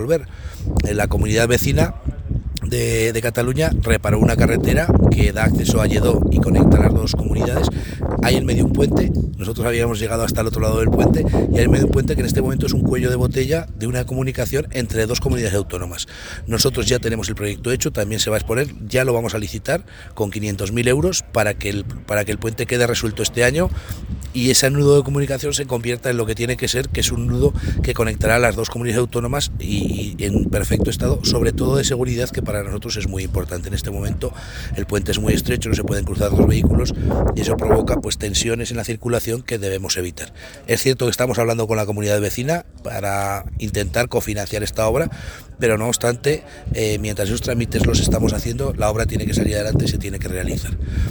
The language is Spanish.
resolver. En la comunidad vecina de Cataluña reparó una carretera que da acceso a Lledó y conecta las dos comunidades. Hay en medio un puente, nosotros habíamos llegado hasta el otro lado del puente, y hay en medio un puente que en este momento es un cuello de botella de una comunicación entre dos comunidades autónomas. Nosotros ya tenemos el proyecto hecho, también se va a exponer, ya lo vamos a licitar con 500.000 euros para que el puente quede resuelto este año y ese nudo de comunicación se convierta en lo que tiene que ser, que es un nudo que conectará a las dos comunidades autónomas y en perfecto estado, sobre todo de seguridad, que para nosotros es muy importante. En este momento el puente es muy estrecho, no se pueden cruzar dos vehículos y eso provoca pues tensiones en la circulación que debemos evitar. Es cierto que estamos hablando con la comunidad vecina para intentar cofinanciar esta obra, pero no obstante, mientras esos trámites los estamos haciendo, la obra tiene que salir adelante y se tiene que realizar.